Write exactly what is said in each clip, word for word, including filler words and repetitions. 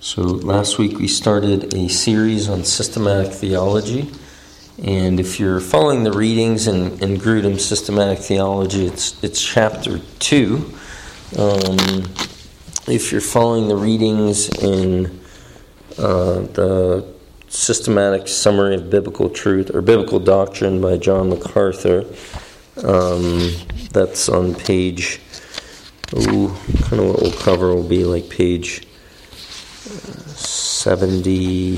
So last week we started a series on systematic theology, and if you're following the readings in, in Grudem's Systematic Theology, it's it's chapter two. Um, if you're following the readings in uh, the Systematic Summary of Biblical Truth or Biblical Doctrine by John MacArthur, um, that's on page. Ooh, kind of what we'll cover will be like page seventy,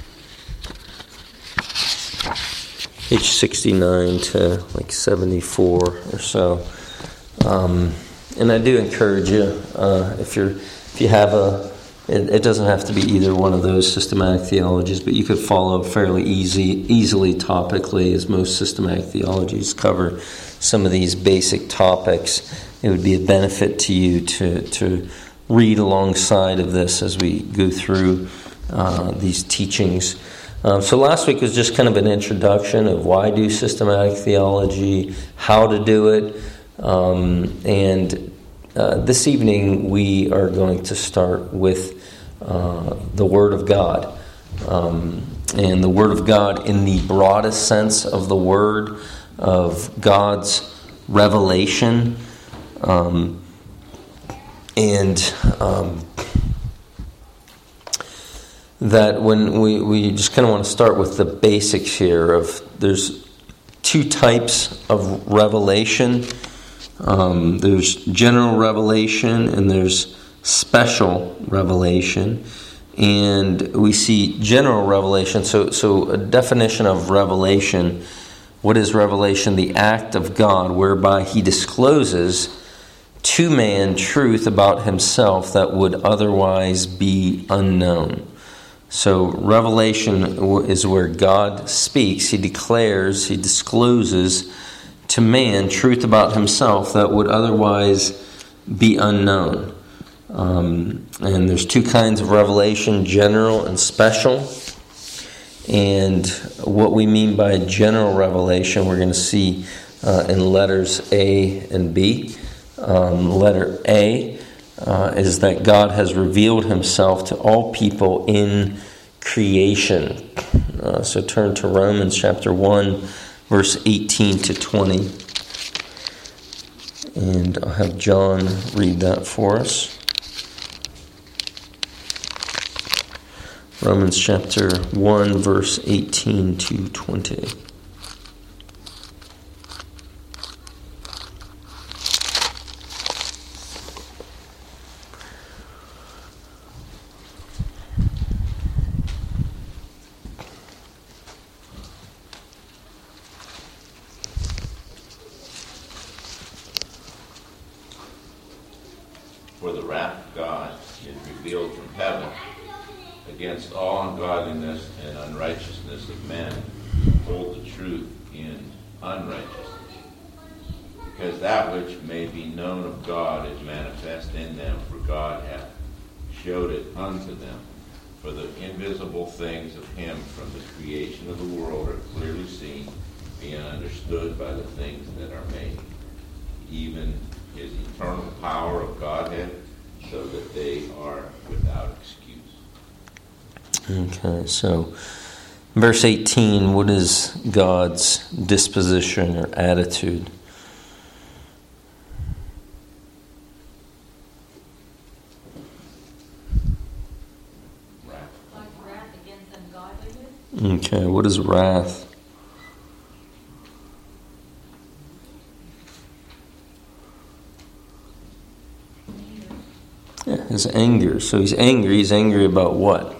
page sixty-nine to like seventy-four or so. Um, and I do encourage you, uh, if you're, if you have a, it, it doesn't have to be either one of those systematic theologies, but you could follow fairly easy, easily topically, as most systematic theologies cover some of these basic topics. It would be a benefit to you to to read alongside of this as we go through uh, these teachings. Um, so last week was just kind of an introduction of why do systematic theology, how to do it, um, and uh, this evening we are going to start with uh, the Word of God. Um, and the Word of God in the broadest sense of the word, of God's revelation. Um, and um, that when we, we just kind of want to start with the basics here of there's two types of revelation. Um, there's general revelation and there's special revelation. And we see general revelation. So, so a definition of revelation. What is revelation? The act of God whereby He discloses to man truth about Himself that would otherwise be unknown. So revelation is where God speaks. He declares, He discloses to man truth about Himself that would otherwise be unknown. Um, and there's two kinds of revelation, general and special. And what we mean by general revelation, we're going to see uh, in letters A and B. Um, letter A uh, is that God has revealed Himself to all people in creation. Uh, so turn to Romans chapter one, verse eighteen to twenty. And I'll have John read that for us. Romans chapter one, verse eighteen to twenty. For the wrath of God is revealed from heaven against all ungodliness and unrighteousness of men who hold the truth in unrighteousness. Because that which may be known of God is manifest in them, for God hath showed it unto them. For the invisible things of Him from the creation of the world are clearly seen, being understood by the things that are made, even His eternal power of Godhead, so that they are without excuse. Okay, so verse eighteen, what is God's disposition or attitude? Wrath. Like wrath against ungodliness? Okay, what is wrath? Yeah, his anger. So he's angry. He's angry about what?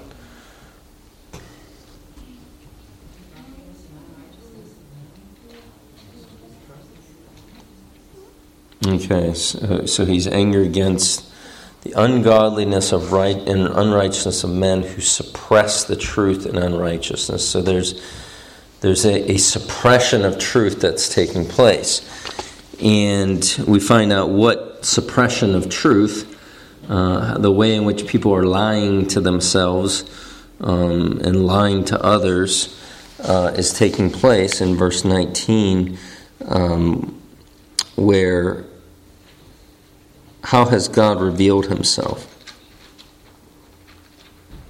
Okay, so, so he's angry against the ungodliness of right and unrighteousness of men who suppress the truth in unrighteousness. So there's there's a, a suppression of truth that's taking place. And we find out what suppression of truth, Uh, the way in which people are lying to themselves um, and lying to others uh, is taking place in verse nineteen, um, where how has God revealed Himself?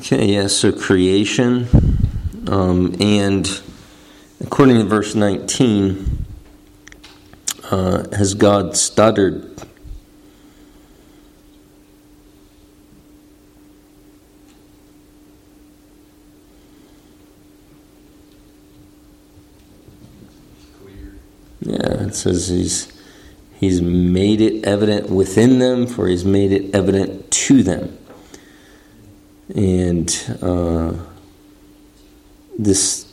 Okay, yeah, so creation, um, and according to verse nineteen, uh, has God stuttered? Yeah, it says he's he's made it evident within them, for he's made it evident to them. And uh, this,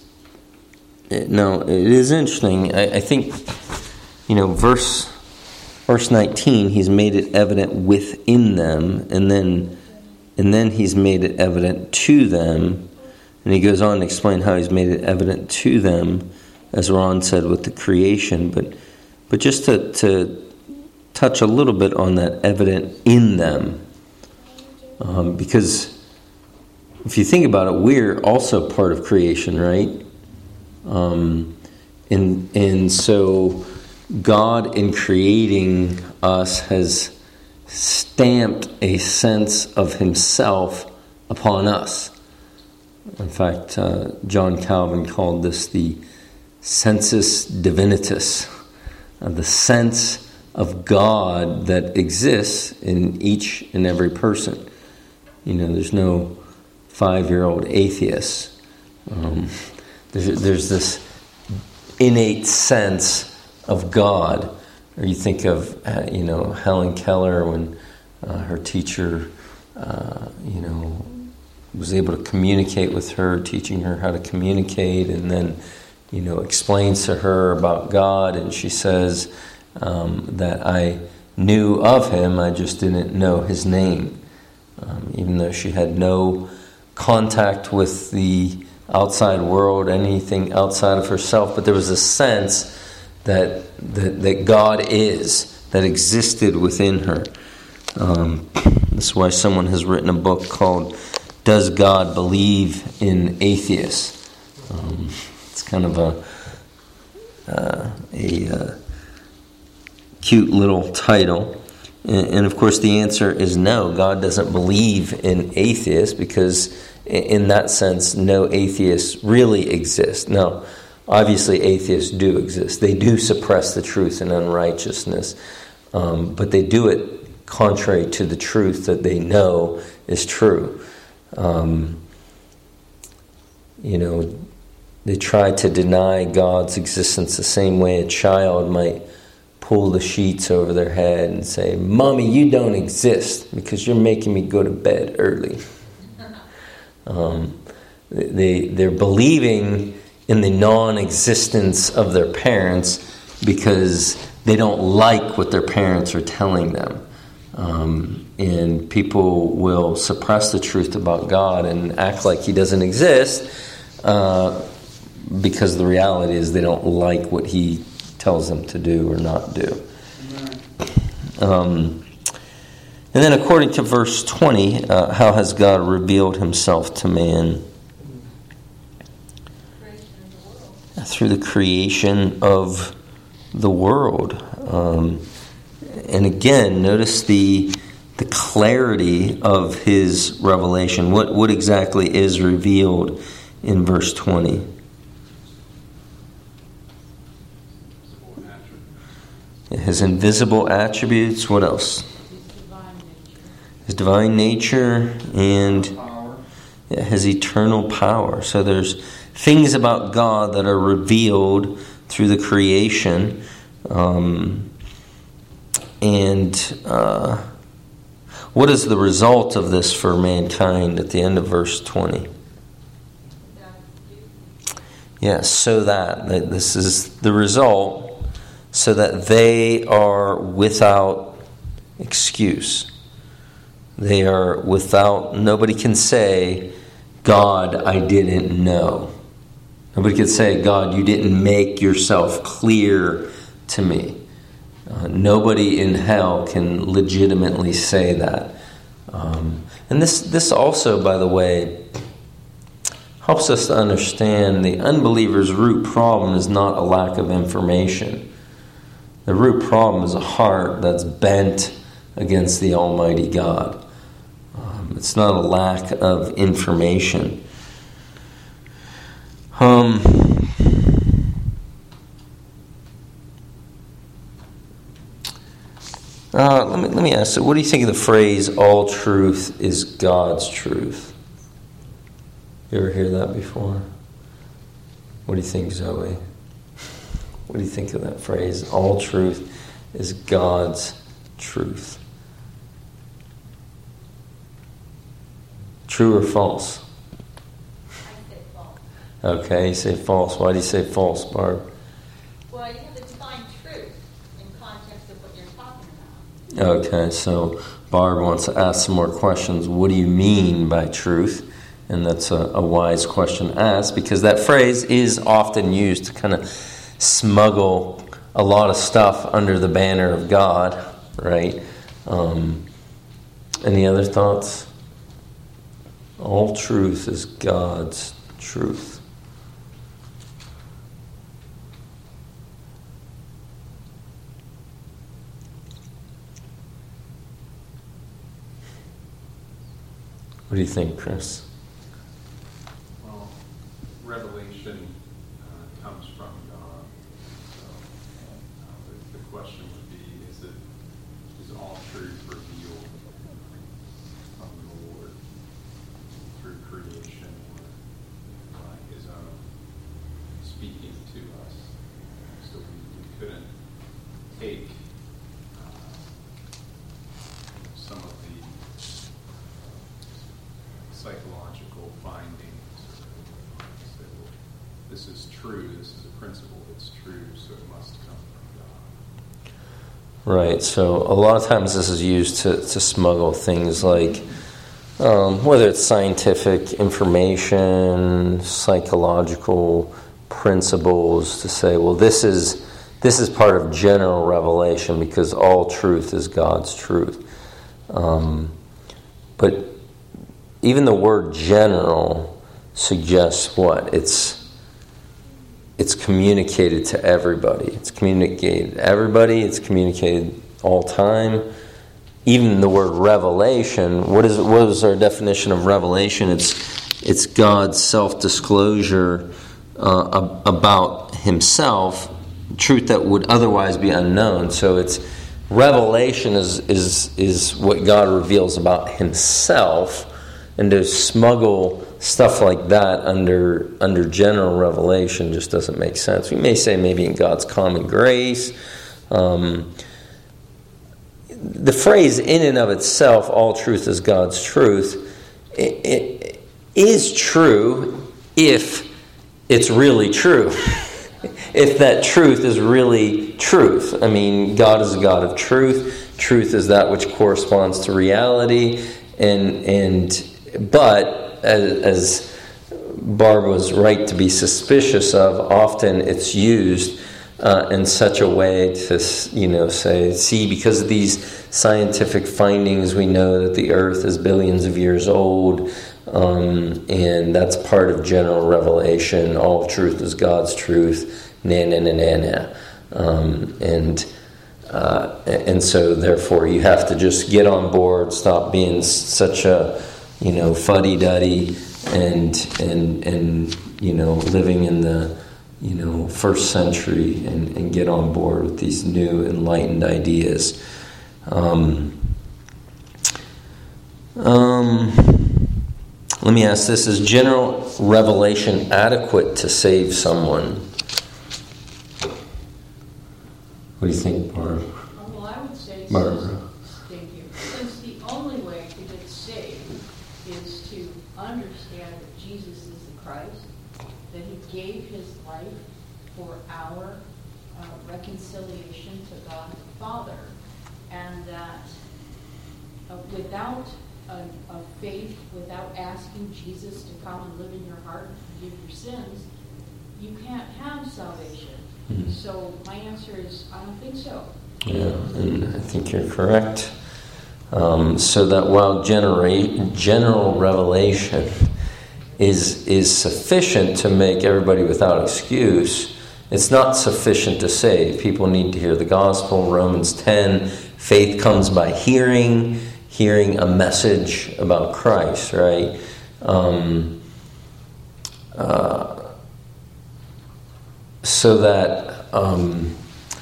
now it is interesting. I, I think, you know, verse verse nineteen, he's made it evident within them, and then and then he's made it evident to them. And he goes on to explain how he's made it evident to them, as Ron said, with the creation. But but just to, to touch a little bit on that evident in them. Um, because if you think about it, we're also part of creation, right? Um, and, and so God, in creating us, has stamped a sense of himself upon us. In fact, uh, John Calvin called this the sensus divinitas, uh, the sense of God that exists in each and every person. You know, there's no five-year-old atheist. Um, there's, there's this innate sense of God. Or you think of, uh, you know, Helen Keller when uh, her teacher, uh, you know, was able to communicate with her, teaching her how to communicate, and then, you know, explains to her about God, and she says um, that I knew of him, I just didn't know his name. Um, even though she had no contact with the outside world, anything outside of herself, but there was a sense that that, that God is, that existed within her. Um, that's why someone has written a book called Does God Believe in Atheists? Um, it's kind of a uh, a uh, cute little title. And, and of course the answer is no. God doesn't believe in atheists because in that sense no atheists really exist. Now, obviously atheists do exist. They do suppress the truth and unrighteousness. Um, but they do it contrary to the truth that they know is true. Um, you know, they try to deny God's existence the same way a child might pull the sheets over their head and say, "Mommy, you don't exist because you're making me go to bed early." Um, they, they're believing in the non-existence of their parents because they don't like what their parents are telling them. Um, and people will suppress the truth about God and act like he doesn't exist uh, because the reality is they don't like what he tells them to do or not do. Um, and then according to verse twenty, uh, how has God revealed himself to man? Through the creation of the world. Um, and again, notice the the clarity of his revelation. What what exactly is revealed in verse twenty? His invisible attributes. What else? His divine nature and his eternal power. So there's things about God that are revealed through the creation. Um, and uh, what is the result of this for mankind at the end of verse twenty? Yes, so that, that this is the result, so that they are without excuse. They are without, nobody can say, "God, I didn't know." Nobody can say, "God, you didn't make yourself clear to me." Uh, nobody in hell can legitimately say that. Um, and this, this also, by the way, helps us to understand the unbeliever's root problem is not a lack of information. The root problem is a heart that's bent against the Almighty God. Um, it's not a lack of information. Um, uh, let me let me ask you, what do you think of the phrase "all truth is God's truth"? You ever hear that before? What do you think, Zoe? What do you think of that phrase? All truth is God's truth. True or false? I say false. Okay, you say false. Why do you say false, Barb? Well, you have to define truth in context of what you're talking about. Okay, so Barb wants to ask some more questions. What do you mean by truth? And that's a, a wise question to ask, because that phrase is often used to kind of smuggle a lot of stuff under the banner of God, right? Um, any other thoughts? All truth is God's truth. What do you think, Chris? Well, revelation uh, comes from God. So uh, the, the question would be, is it is all truth revealed from the Lord through creation or by His own speaking to us? So we, we couldn't take uh, some of the psychological findings or say, well, this is true, this is a principle that's true, so it must come from God. Right, so a lot of times this is used to, to smuggle things like, um, whether it's scientific information, psychological principles, to say, well, this is this is part of general revelation because all truth is God's truth. Um, but even the word general suggests what? It's it's communicated to everybody. It's communicated to everybody. It's communicated all time. Even the word revelation, what is what is our definition of revelation? It's it's God's self-disclosure uh, about Himself, truth that would otherwise be unknown. So it's revelation is is is what God reveals about Himself. And to smuggle stuff like that under under general revelation just doesn't make sense. We may say maybe in God's common grace. Um, the phrase in and of itself, all truth is God's truth, it, it is true if it's really true. If that truth is really truth. I mean, God is a God of truth. Truth is that which corresponds to reality. And and But, as, as Barb was right to be suspicious of, often it's used uh, in such a way to, you know, say, see, because of these scientific findings, we know that the earth is billions of years old, um, and that's part of general revelation. All truth is God's truth, na na na na na. Um, and uh, and so, therefore, you have to just get on board, stop being such a you know, fuddy-duddy and, and, and, you know, living in the, you know, first century and, and get on board with these new enlightened ideas. Um, um, let me ask this, is general revelation adequate to save someone? What do you think, Barb? Well, I would say, Barbara. thank you, since the only way to get saved is to understand that Jesus is the Christ, that He gave His life for our uh, reconciliation to God the Father, and that uh, without a, a faith, without asking Jesus to come and live in your heart and forgive your sins, you can't have salvation. Mm-hmm. So my answer is, I don't think so. Yeah, and I think you're correct. Um, so that while genera- general revelation is is sufficient to make everybody without excuse, it's not sufficient to save. People need to hear the gospel. Romans ten, faith comes by hearing, hearing a message about Christ, right? Um, uh, so that, um,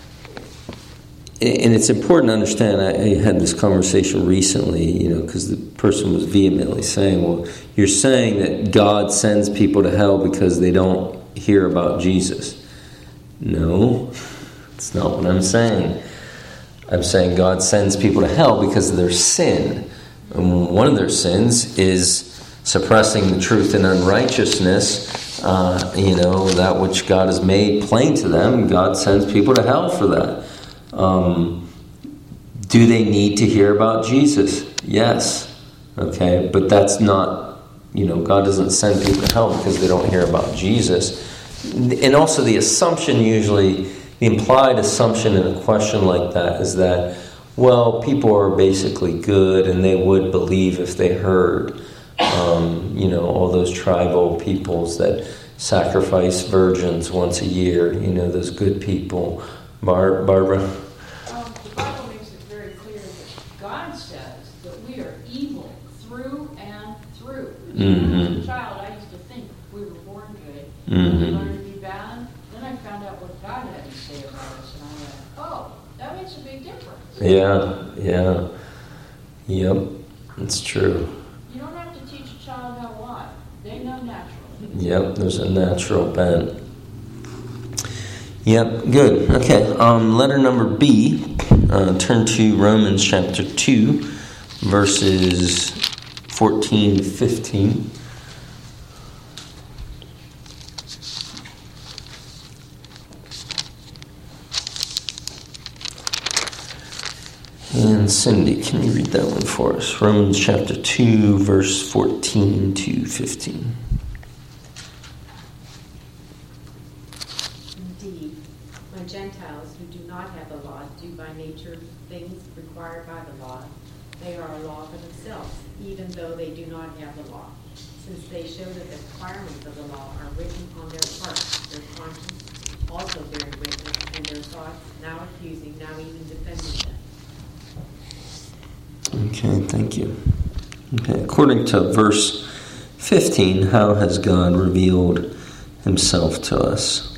and it's important to understand, I, I had this conversation recently, you know, because the person was vehemently saying, well, you're saying that God sends people to hell because they don't hear about Jesus. No, that's not what I'm saying. I'm saying God sends people to hell because of their sin. And one of their sins is suppressing the truth in unrighteousness, uh, you know, that which God has made plain to them. God sends people to hell for that. Um, do they need to hear about Jesus? Yes. Okay, but that's not, you know, God doesn't send people to hell because they don't hear about Jesus. And also the assumption usually, the implied assumption in a question like that is that, well, people are basically good and they would believe if they heard. Um, you know, all those tribal peoples that sacrifice virgins once a year, you know, those good people. Bar- Barbara? Um, the Bible makes it very clear that God says that we are evil through and through. Mm-hmm. When I was a child, I used to think we were born good, Mm-hmm. we learned to be bad. Then I found out what God had to say about us, and I went, oh, that makes a big difference. Yeah, yeah. Yep, it's true. You don't have to teach a child how to lie. They know naturally. Yep, there's a natural bent. Yep, good. Okay, um, letter number B. Uh, turn to Romans chapter two, verses fourteen to fifteen. And Cindy, can you read that one for us? Romans chapter two, verse fourteen to fifteen. Indeed, when Gentiles who do not have the law do by nature things required by the law, they are a law for themselves, even though they do not have the law, since they show that the requirements of the law are written on their hearts, their conscience also bearing witness, and their thoughts now accusing, now even defending them. Okay, thank you. Okay, according to verse fifteen, how has God revealed himself to us?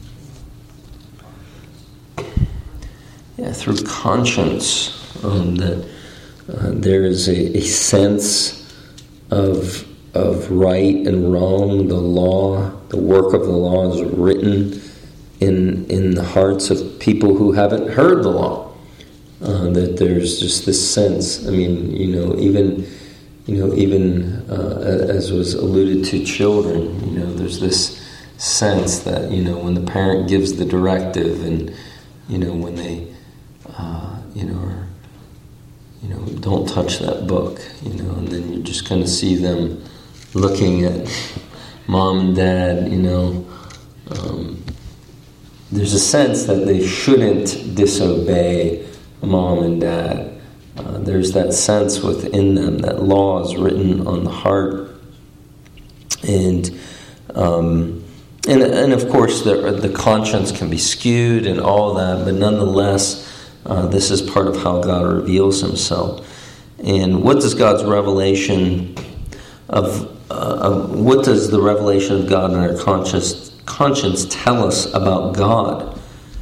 Yeah, through conscience. Um, that uh, there is a, a sense of of right and wrong. The law, the work of the law is written in in the hearts of people who haven't heard the law. Uh, that there's just this sense. I mean, you know, even you know, even uh, as was alluded to, children. You know, there's this sense that, you know, when the parent gives the directive, and you know, when they uh, you know, are, you know, don't touch that book. You know, and then you just kind of see them looking at mom and dad. You know, um, there's a sense that they shouldn't disobey mom and dad. Uh, there's that sense within them that law is written on the heart, and um, and and of course the the conscience can be skewed and all that, but nonetheless, uh, this is part of how God reveals himself. And what does God's revelation of, uh, of what does the revelation of God in our conscience conscience tell us about God?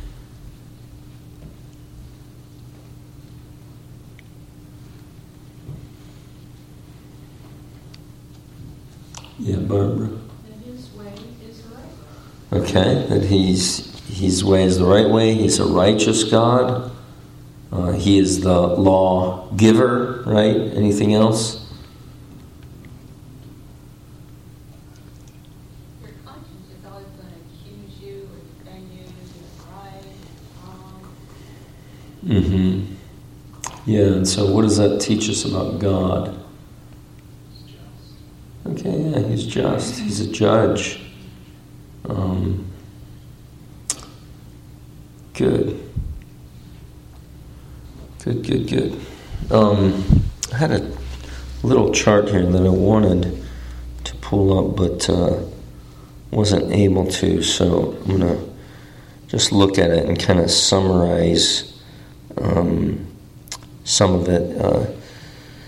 Yeah, Barbara. That his way is the right way. Okay, that he's his way is the right way. He's a righteous God. Uh, he is the law giver, right? Anything else? Your conscience is always going to accuse you or defend you, you're right, wrong. Mm-hmm. Yeah, and so what does that teach us about God? Okay, yeah, he's just. He's a judge. Um, good. Good, good, good. Um, I had a little chart here that I wanted to pull up, but uh, wasn't able to, so I'm going to just look at it and kind of summarize um, some of it. Uh,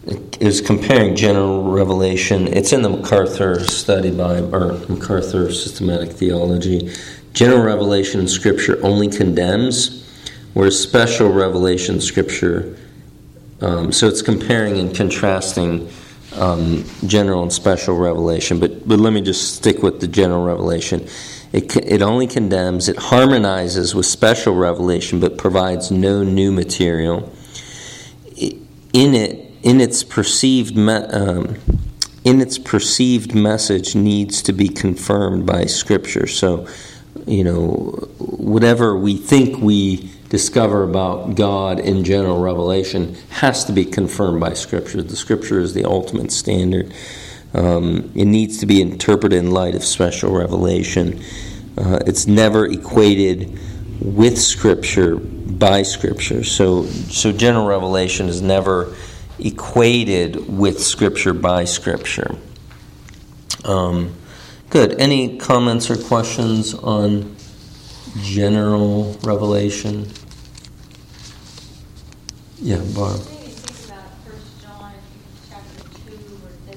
it is comparing general revelation. It's in the MacArthur study by, or MacArthur Systematic Theology. General revelation in Scripture only condemns, whereas special revelation in Scripture, um, so it's comparing and contrasting um, general and special revelation. But but let me just stick with the general revelation. It it only condemns. It harmonizes with special revelation, but provides no new material. In it, in its perceived me, um, in its perceived message, needs to be confirmed by Scripture. So, you know, whatever we think we discover about God in general revelation has to be confirmed by Scripture. The Scripture is the ultimate standard. Um, it needs to be interpreted in light of special revelation. Uh, it's never equated with Scripture by Scripture. So, so general revelation is never equated with Scripture by Scripture. Um, good. Any comments or questions on general revelation? Yeah, Barb. Maybe think about First John chapter two, where it says,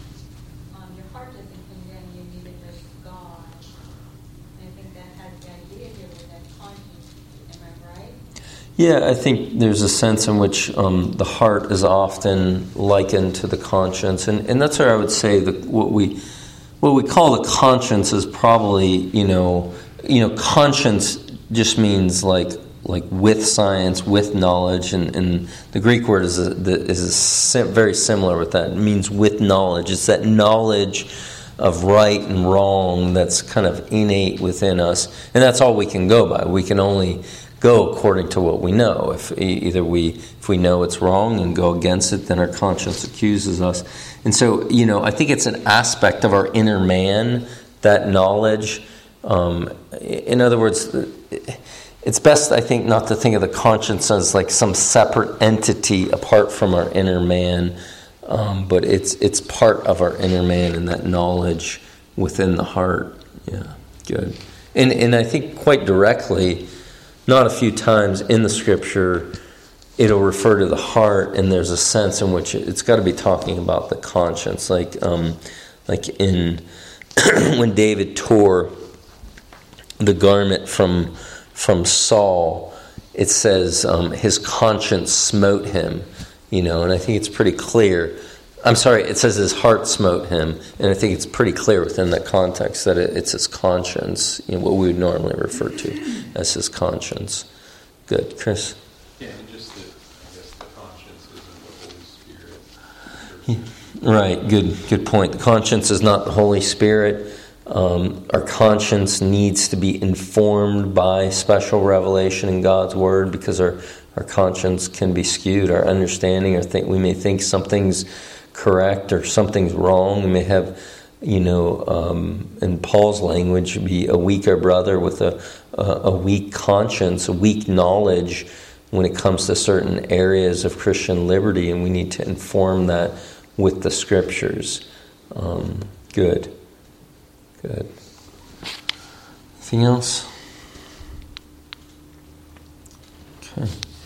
um, "Your heart doesn't condemn you, neither does God." And I think that has the idea here with that conscience. Am I right? Yeah, I think there's a sense in which um, the heart is often likened to the conscience, and, and that's where I would say that what we what we call the conscience is probably, you know, you know, conscience just means like like with science, with knowledge, and, and the Greek word is a, is a sim, very similar with that. It means with knowledge. It's that knowledge of right and wrong that's kind of innate within us, and that's all we can go by. We can only go according to what we know. If either we if we know it's wrong and go against it, then our conscience accuses us. And so, you know, I think it's an aspect of our inner man, that knowledge. Um, in other words, it's best, I think, not to think of the conscience as like some separate entity apart from our inner man, um, but it's it's part of our inner man and that knowledge within the heart. Yeah, good. And and I think quite directly, not a few times in the Scripture, it'll refer to the heart, and there's a sense in which it's got to be talking about the conscience, like um, like in when David tore the garment from from Saul, it says um, his conscience smote him, you know, and I think it's pretty clear. I'm sorry, it says his heart smote him, and I think it's pretty clear within that context that it, it's his conscience, you know, what we would normally refer to as his conscience. Good, Chris? Yeah, and just that, I guess the conscience isn't the Holy Spirit. Yeah. Right, good, good point. The conscience is not the Holy Spirit. Um, our conscience needs to be informed by special revelation in God's Word, because our, our conscience can be skewed. Our understanding, or think we may think something's correct or something's wrong. We may have, you know, um, in Paul's language, be a weaker brother with a, a, a weak conscience, a weak knowledge when it comes to certain areas of Christian liberty, and we need to inform that with the Scriptures. Um, good. Good. Anything else? Okay.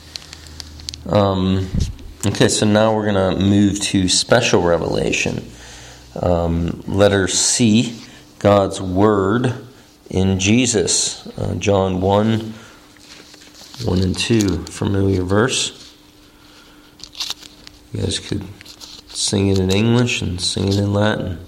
Um, okay, so now we're going to move to special revelation. Um, letter C, God's Word in Jesus. Uh, John one, one and two, familiar verse. You guys could sing it in English and sing it in Latin.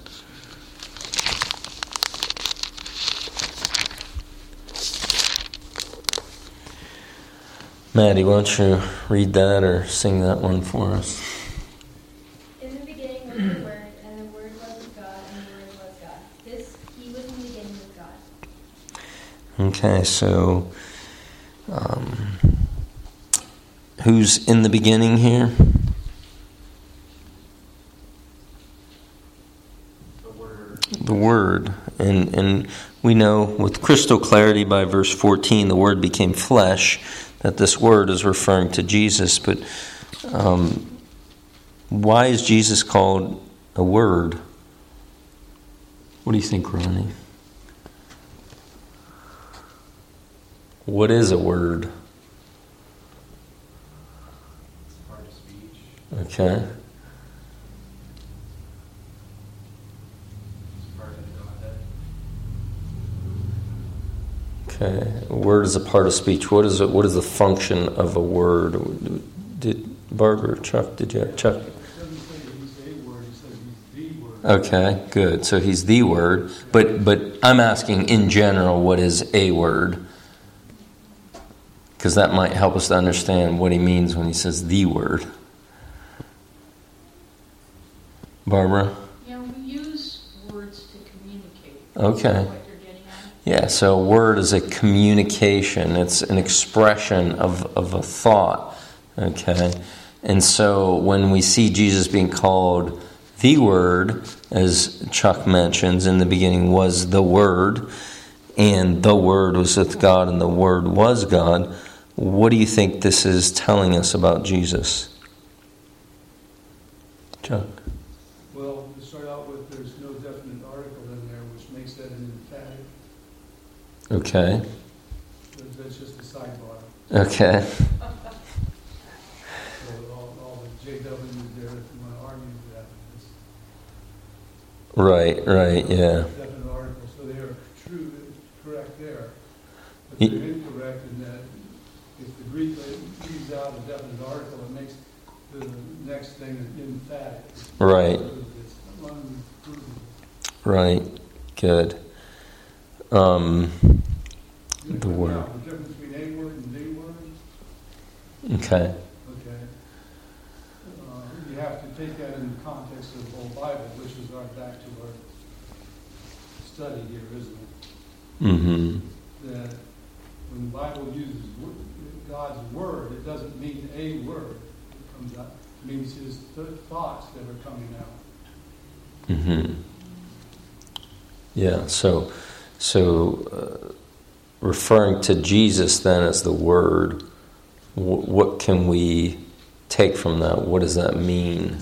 Maddie, why don't you read that or sing that one for us? In the beginning was the Word, and the Word was with God, and the Word was God. This, He was in the beginning with God. Okay, so um, who's in the beginning here? The Word. The Word. And, and we know with crystal clarity by verse fourteen, the Word became flesh, that this Word is referring to Jesus. But um, why is Jesus called a Word? What do you think, Ronnie? What is a word? Part of speech. Okay. Okay. A word is a part of speech. What is it? What is the function of a word? Did Barbara, Chuck, did you Chuck? It doesn't say he's a word, it says he's the word. Okay, good. So he's the word. But but I'm asking in general, what is a word? Because that might help us to understand what he means when he says the word. Barbara? Yeah, we use words to communicate. Okay. Is that what you're getting at? Yeah, so a word is a communication. It's an expression of, of a thought. Okay? And so when we see Jesus being called the Word, as Chuck mentions, in the beginning was the Word, and the Word was with God, and the Word was God, what do you think this is telling us about Jesus? Chuck? Well, to start out with, there's no definite article in there, which makes that an emphatic. Okay. That- That's just a sidebar. Okay. So all, all the J Ws there, if you want to argue that, it's Right, right, yeah. definite article. So they are true, correct there. But Ye- they're incorrect in that if the Greek leaves out a definite article, it makes the next thing emphatic. Right. It's unprovable. Right. Good. Um, You know, The word. now, The difference between a word and the word, okay. okay. Uh, You have to take that in the context of the whole Bible, which is our, back to our study here, isn't it? Mm-hmm. That when the Bible uses wo- God's word, it doesn't mean a word that comes out. It means his th- thoughts that are coming out. Mm-hmm. Yeah, so so uh, referring to Jesus then as the Word, w- what can we take from that? What does that mean?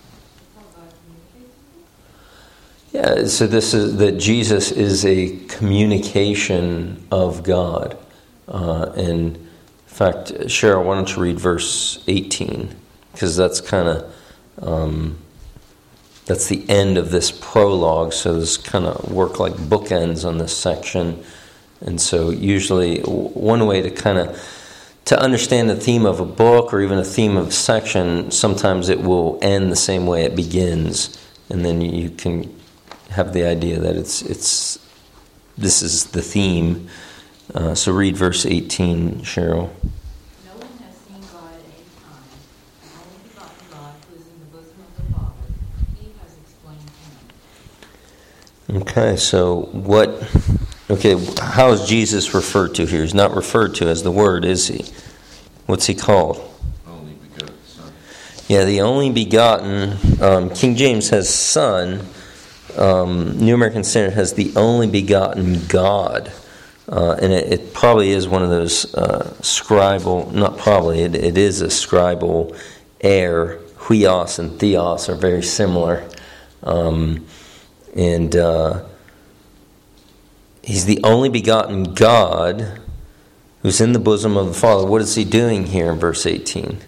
Yeah, so this is that Jesus is a communication of God. Uh, and in fact, Cheryl, why don't you read verse eighteen? Because that's kind of... Um, That's the end of this prologue, so this kind of work like bookends on this section. And so usually one way to kind of to understand the theme of a book or even a theme of a section, sometimes it will end the same way it begins, and then you can have the idea that it's it's this is the theme. Uh, so read verse eighteen, Cheryl. No one has seen God at any time. The only begotten God, who is in the bosom of the Father, he has explained him. Okay, so what... Okay, how is Jesus referred to here? He's not referred to as the Word, is he? What's he called? Only begotten Son. Yeah, the only begotten. Um, King James has Son. Um, New American Standard has the only begotten God. Uh, and it, it probably is one of those uh, scribal, not probably, it, it is a scribal error. Huios and theos are very similar. Um, and uh, he's the only begotten God who's in the bosom of the Father. What is he doing here in verse eighteen?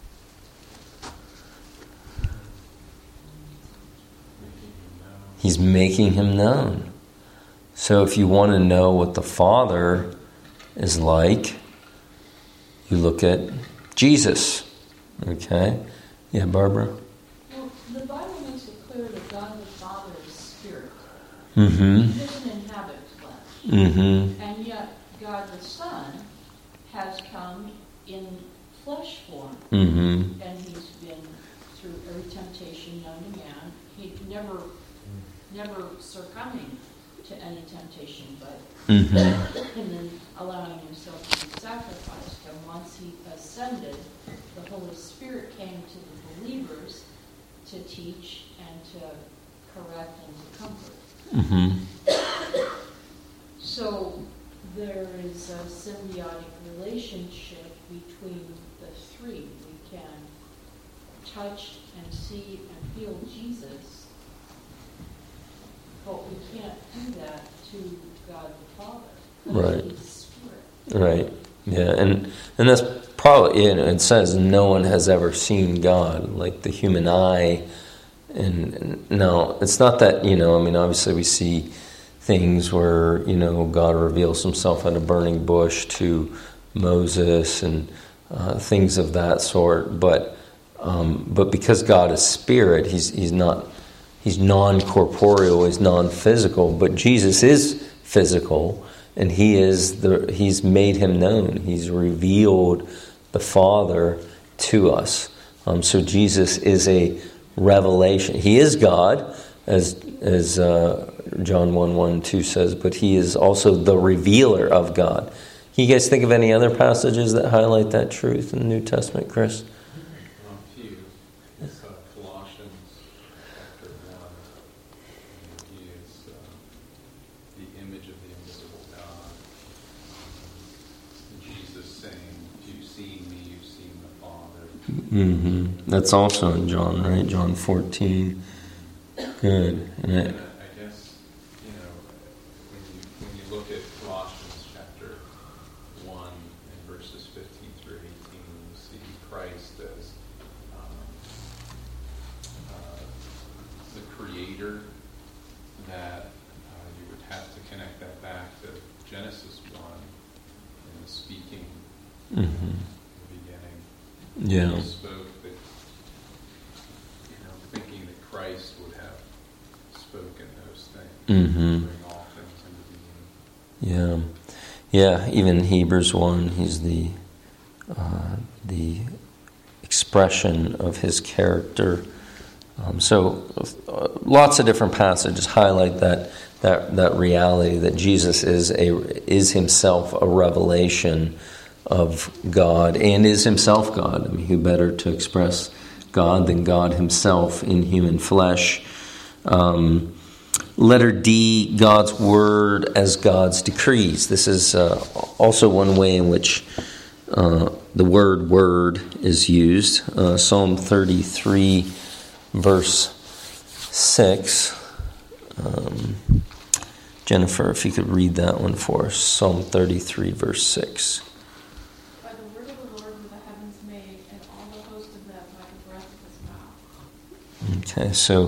He's making him known. So if you want to know what the Father is like, you look at Jesus. Okay? Yeah, Barbara? Well, the Bible makes it clear that God the Father is spirit. Mm-hmm. He doesn't inhabit flesh. Mm-hmm. And yet, God the Son has come in flesh form. Mm-hmm. And he's been through every temptation known to man. He never, never succumbing to any temptation, but Mm-hmm. and then allowing himself to be sacrificed. And once he ascended, the Holy Spirit came to the believers to teach and to correct and to comfort. Mm-hmm. So there is a symbiotic relationship between the three. We can touch and see and feel Jesus, but we can't do that to God the Father. Right. He's spirit. Right. Yeah, and and that's probably, you know, it says no one has ever seen God, like the human eye. And, and no, it's not that, you know, I mean, obviously we see things where, you know, God reveals himself at a burning bush to Moses and uh, things of that sort. But um, but because God is spirit, he's he's not he's non-corporeal, he's non-physical. But Jesus is physical, and he is the he's made him known. He's revealed the Father to us. Um, so Jesus is a revelation. He is God, as as uh, John one one two says, but he is also the revealer of God. Can you guys think of any other passages that highlight that truth in the New Testament, Chris? A few. It's uh, Colossians chapter one. He is uh, the image of the invisible God. Jesus saying, "If you've seen me, you've seen the Father." Mm-hmm. That's also in John, right? John fourteen. Good. And And it, I guess, you know, when you, when you look at Colossians chapter one and verses fifteen through eighteen, you see Christ as um, uh, the creator, that uh, you would have to connect that back to Genesis one and the speaking mm-hmm. in the beginning. Yeah. He spoke that, you know, thinking that Christ would have spoken those things, Mm-hmm. bring all things into being. Yeah, yeah. Even Hebrews one, he's the uh, the expression of his character. Um, so, uh, lots of different passages highlight that that that reality that Jesus is a is himself a revelation of God and is himself God. I mean, who better to express God than God himself in human flesh? Um, letter D, God's word as God's decrees. This is uh, also one way in which uh, the word word is used. Uh, Psalm thirty-three, verse six. Um, Jennifer, if you could read that one for us. Psalm thirty-three, verse six. By the word of the Lord were the heavens made, and all the host of them by the breath of his mouth. Okay, so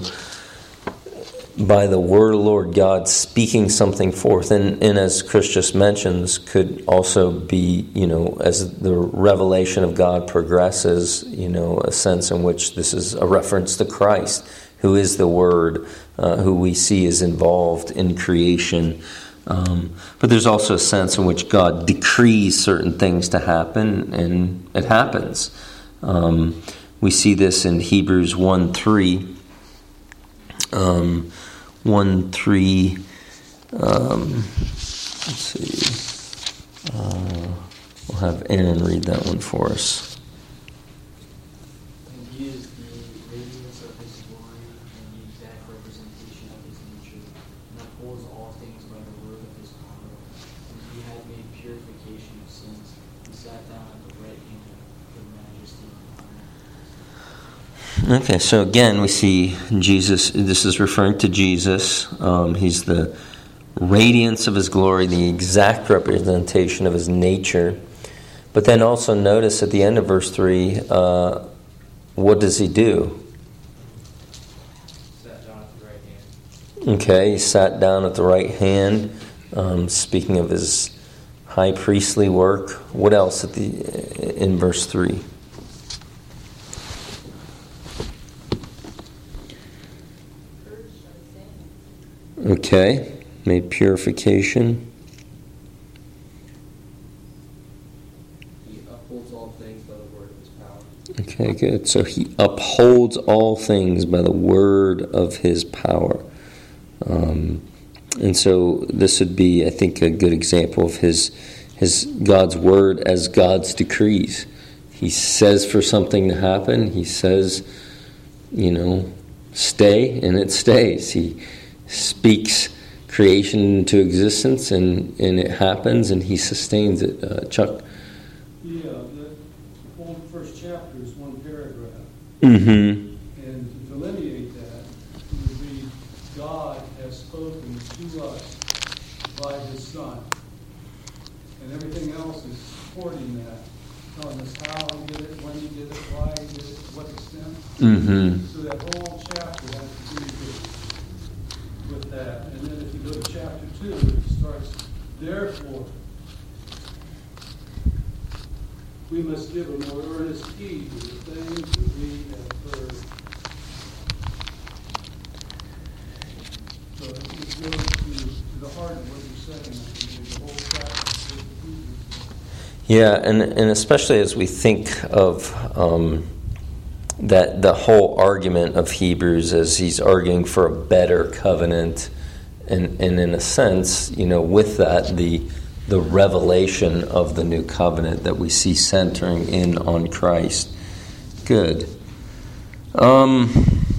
by the word of the Lord, God speaking something forth. And, and as Chris just mentioned, this could also be, you know, as the revelation of God progresses, you know, a sense in which this is a reference to Christ, who is the Word, uh, who we see is involved in creation. Um, but there's also a sense in which God decrees certain things to happen, and it happens. Um, we see this in Hebrews one three. Um, one three. Um, let's see. Uh, we'll have Aaron read that one for us. And he is the radiance of his glory and the exact representation of his nature, and upholds all things by the word of his power. And he had made purification of sins, and sat down at the right hand of majesty and honor. Okay, so again we see Jesus, this is referring to Jesus. Um, he's the radiance of his glory, the exact representation of his nature. But then also notice at the end of verse three, uh, what does he do? Sat down at the right hand. Okay, he sat down at the right hand, um, speaking of his high priestly work. What else at the in verse three? Okay, made purification. He upholds all things by the word of his power. Okay, good. So he upholds all things by the word of his power. Um, and so this would be, I think, a good example of his his God's word as God's decrees. He says for something to happen, he says, you know, stay, and it stays. He speaks creation into existence, and, and it happens, and he sustains it. Uh, Chuck? Yeah, the whole first chapter is one paragraph. Mm-hmm. And to delineate that, it would be God has spoken to us by his Son. And everything else is supporting that, telling us how he did it, when he did it, why he did it, to what extent. Mm-hmm. So that whole chapter has to do with, with that. And then if you go to chapter two, it starts, therefore, we must give a more earnest heed to the things that we have heard. So it goes to, to the heart of what you're saying. I think the whole chapter of Hebrews. Yeah, and, and especially as we think of um, that the whole argument of Hebrews as he's arguing for a better covenant, and, and in a sense, you know, with that, the the revelation of the new covenant that we see centering in on Christ. Good. Um,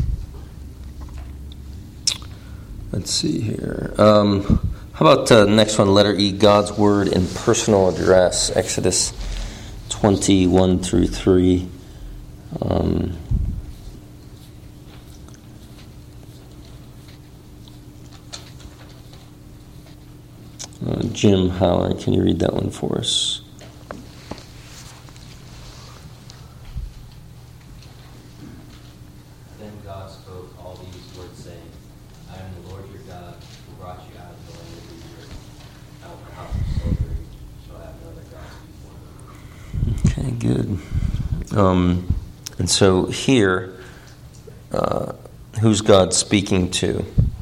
let's see here. Um, how about the uh, next one, letter E, God's Word in personal address, Exodus twenty-one through three. Um, Uh, Jim Howler, can you read that one for us? Then God spoke all these words, saying, I am the Lord your God, who brought you out of the land of Egypt, out of the house of slavery. You shall have no other gods before me. Okay, good. Um, and so here, uh, who's God speaking to?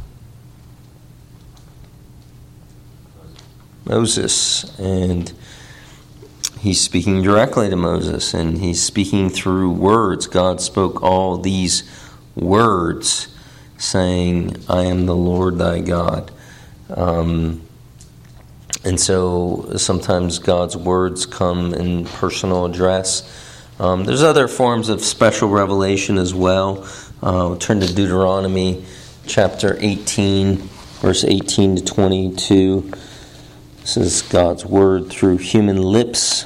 Moses, and he's speaking directly to Moses, and he's speaking through words. God spoke all these words, saying, I am the Lord thy God. Um, and so sometimes God's words come in personal address. Um, there's other forms of special revelation as well. Uh, we'll turn to Deuteronomy chapter eighteen, verse eighteen to twenty-two. This is God's word through human lips.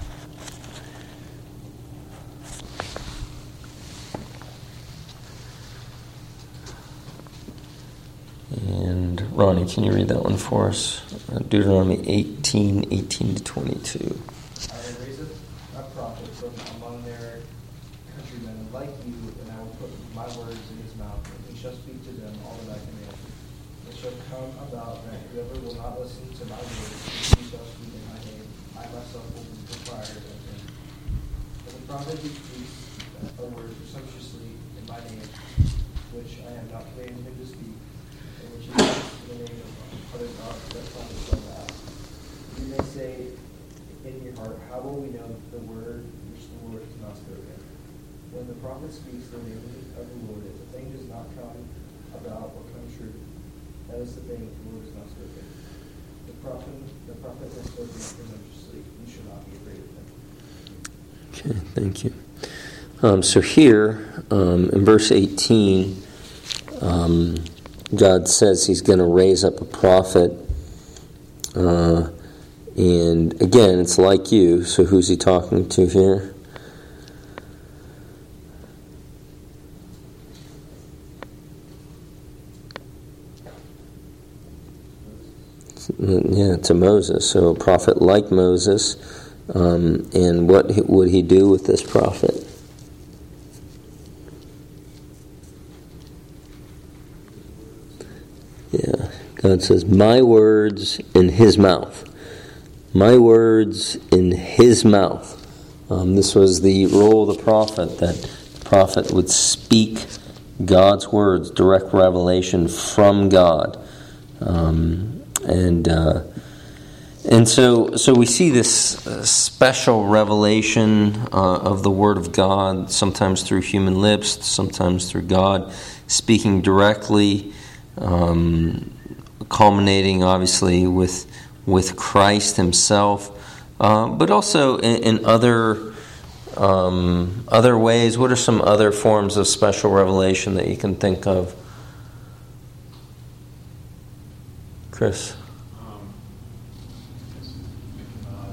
And Ronnie, can you read that one for us? Deuteronomy eighteen, eighteen to twenty-two. I will raise up a prophet from among their countrymen like you, and I will put my words in his mouth, and he shall speak to them all that I command. It shall come about that whoever will not listen to my words, he shall speak in my name. I myself will require of him. But the prophet who speaks a word presumptuously in my name, which I have not commanded him to speak, and which he speaks in the name of other gods, that prophet shall die. You may say in your heart, how will we know the word which the Lord has not spoken? When the prophet speaks the name of the Lord, if the thing does not come about or come true, that is the thing the Lord has not spoken. The prophet, the prophet has spoken presumptuously. You should not be afraid of him. Okay, thank you. Um, so here, um, in verse eighteen, um, God says he's going to raise up a prophet. Uh, and again, it's like you. So who's he talking to here? Yeah, to Moses. So a prophet like Moses. Um, and what would he do with this prophet? Yeah, God says, my words in his mouth. My words in his mouth. Um, this was the role of the prophet, that the prophet would speak God's words, direct revelation from God. Um, and uh, and so so we see this uh, special revelation uh, of the Word of God, sometimes through human lips, sometimes through God speaking directly, um, culminating obviously with with Christ himself, uh, but also in, in other um, other ways. What are some other forms of special revelation that you can think of? Chris? Um, just thinking about,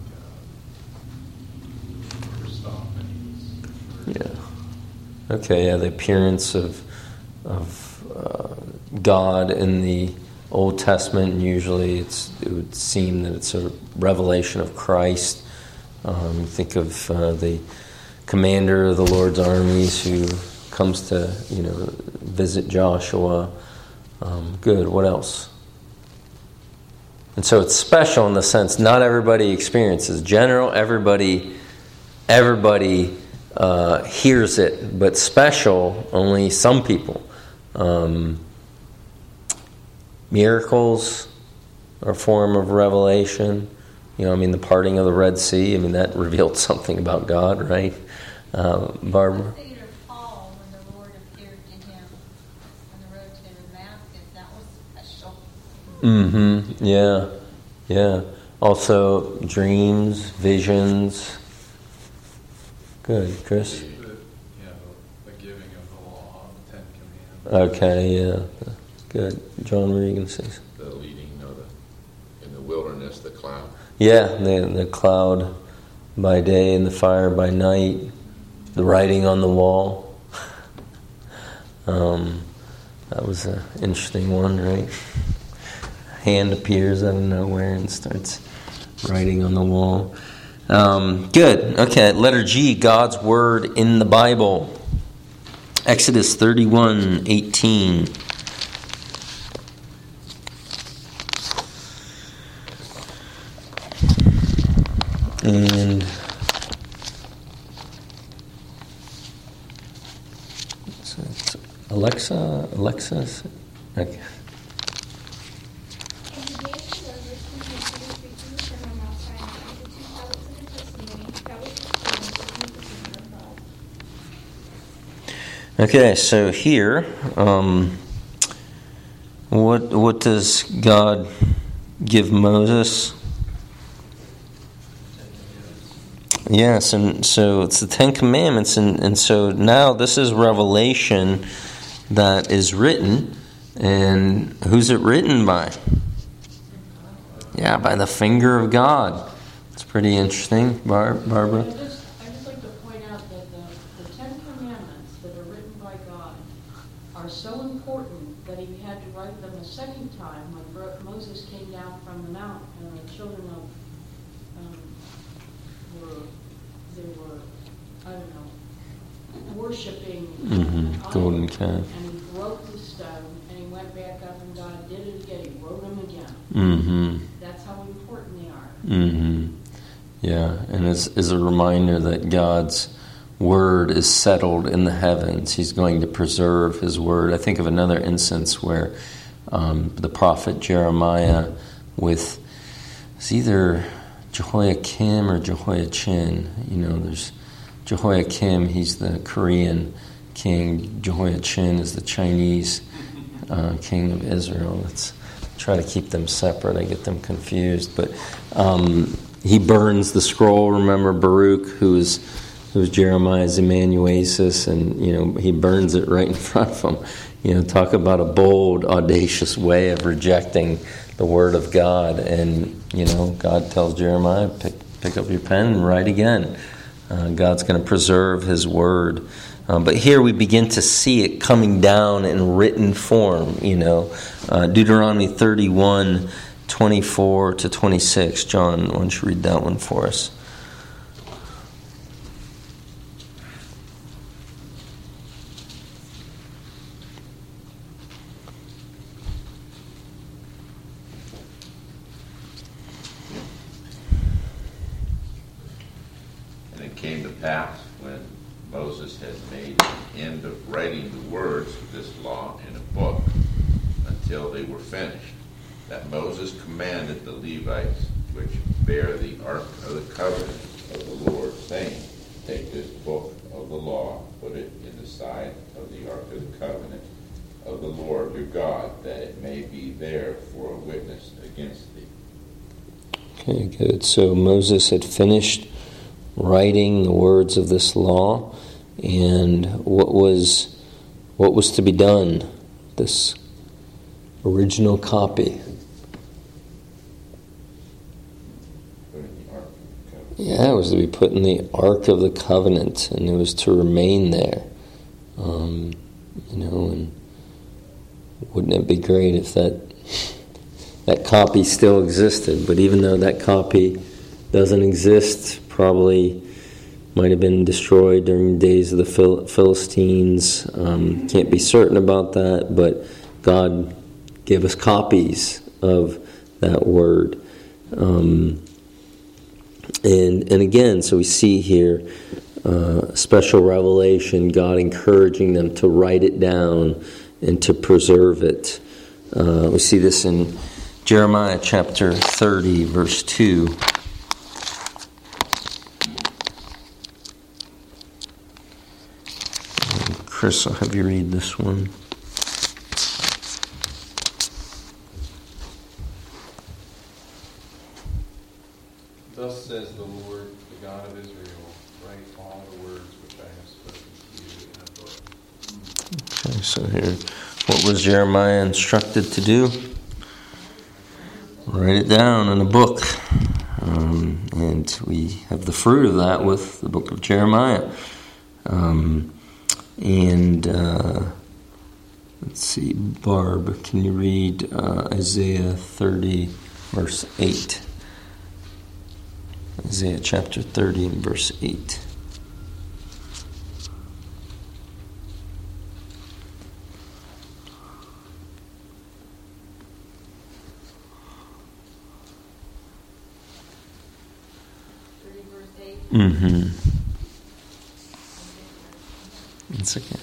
like, uh, Christophanies. Yeah. Okay, yeah, the appearance of, of uh, God in the Old Testament, and usually it's, it would seem that it's a revelation of Christ. Um, think of uh, the commander of the Lord's armies who comes to, you know, visit Joshua. Um, good. What else? And so it's special in the sense not everybody experiences. General, everybody, everybody uh, hears it, but special, only some people. Um, miracles are a form of revelation. You know, I mean, the parting of the Red Sea, I mean, that revealed something about God, right? Uh, Barbara? Peter Paul, when the Lord appeared to him on the road to Damascus, that was special. Mm-hmm. Yeah. Yeah. Also, dreams, visions. Good. Chris? The, yeah, the, the giving of the law, the Ten Commandments. Okay, yeah. Good. John, what are you going to say? The leading of the, in the wilderness, the cloud. Yeah, the, the cloud by day and the fire by night. The writing on the wall. um, that was an interesting one, right? Hand appears out of nowhere and starts writing on the wall. Um, good. Okay, letter G, God's Word in the Bible. Exodus thirty-one eighteen. And so it's Alexa, Alexa, okay. Okay, so here, um, what what does God give Moses? Yes, and so it's the Ten Commandments, and, and so now this is revelation that is written, and who's it written by? Yeah, by the finger of God. It's pretty interesting, Bar- Barbara. I just, I just like to point out that the, the Ten Commandments that are written by God are so important that he had to write them a second time when Bro- Moses came down from the mount, and the children of um, were they were I don't know worshiping Mm-hmm. an idol, Golden calf. and he broke the stone, and he went back up, and God did it again. He wrote them again. Mm-hmm. That's how important they are. Mm-hmm. Yeah, and as, as a reminder that God's word is settled in the heavens. He's going to preserve his word. I think of another instance where um, the prophet Jeremiah with, it's either Jehoiakim or Jehoiachin. You know, there's Jehoiakim, he's the Korean king. Jehoiachin is the Chinese uh, king of Israel. Let's try to keep them separate. I get them confused. But um, he burns the scroll. Remember Baruch, who is who is Jeremiah's amanuensis, and you know he burns it right in front of him. You know, talk about a bold, audacious way of rejecting the word of God. And you know, God tells Jeremiah, pick pick up your pen and write again. Uh, God's going to preserve his word. Um, but here we begin to see it coming down in written form, you know. Uh, Deuteronomy thirty-one, twenty-four to twenty-six. John, why don't you read that one for us? And it came to pass when Moses had made an end of writing the words of this law in a book until they were finished, that Moses commanded the Levites which bear the ark of the covenant of the Lord, saying, take this book of the law, put it in the side of the ark of the covenant of the Lord your God, that it may be there for a witness against thee. Okay, good. So Moses had finished writing the words of this law, and what was what was to be done? This original copy. Put it in the ark of the covenant. Yeah, it was to be put in the Ark of the Covenant, and it was to remain there. Um, you know, and wouldn't it be great if that that copy still existed? But even though that copy doesn't exist, probably might have been destroyed during the days of the Phil- Philistines. Um, can't be certain about that, but God gave us copies of that word. Um, and and again, so we see here uh, special revelation, God encouraging them to write it down and to preserve it. Uh, we see this in Jeremiah chapter thirty, verse two. And Chris, I'll have you read this one. Thus says the Lord, the God of Israel, write all the words which I have spoken to you in a book. Okay, so here, what was Jeremiah instructed to do? Write it down in a book. Um, and we have the fruit of that with the book of Jeremiah. Um, and uh, let's see, Barb, can you read uh, Isaiah thirty, verse eight? Isaiah chapter thirty and verse eight. thirty verse eight. Mm-hmm. It's okay.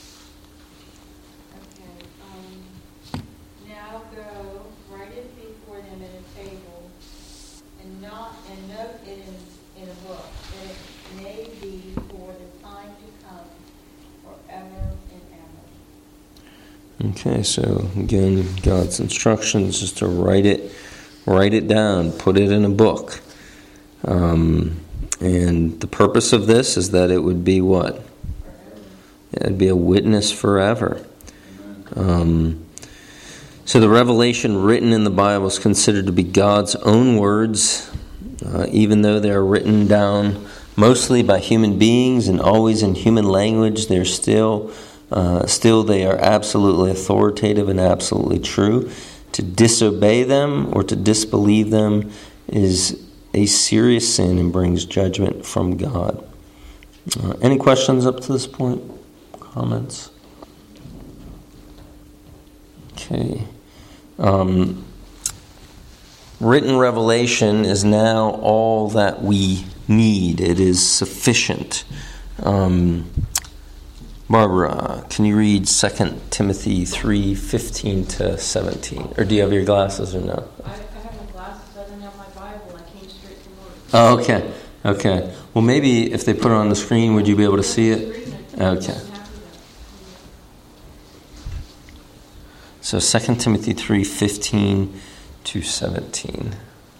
Okay, um, now go, write it before them in a table, and not, and note it in, in a book, that it may be for the time to come, forever and ever. Okay, so again, God's instructions is to write it, write it down, put it in a book. Um, and the purpose of this is that it would be what? It would be a witness forever. Um, so the revelation written in the Bible is considered to be God's own words, uh, even though they are written down mostly by human beings and always in human language. They're still, uh, still they are absolutely authoritative and absolutely true. To disobey them or to disbelieve them is a serious sin and brings judgment from God. Uh, any questions up to this point? Comments? Okay. Um, written revelation is now all that we need. It is sufficient. Um, Barbara, can you read Second Timothy three fifteen to seventeen? Or do you have your glasses or no? I, I have my glasses, I don't have my Bible, I came straight from work. Oh, okay. Okay. Well, maybe if they put it on the screen, would you be able to see it? Okay. So Second Timothy three fifteen to seventeen.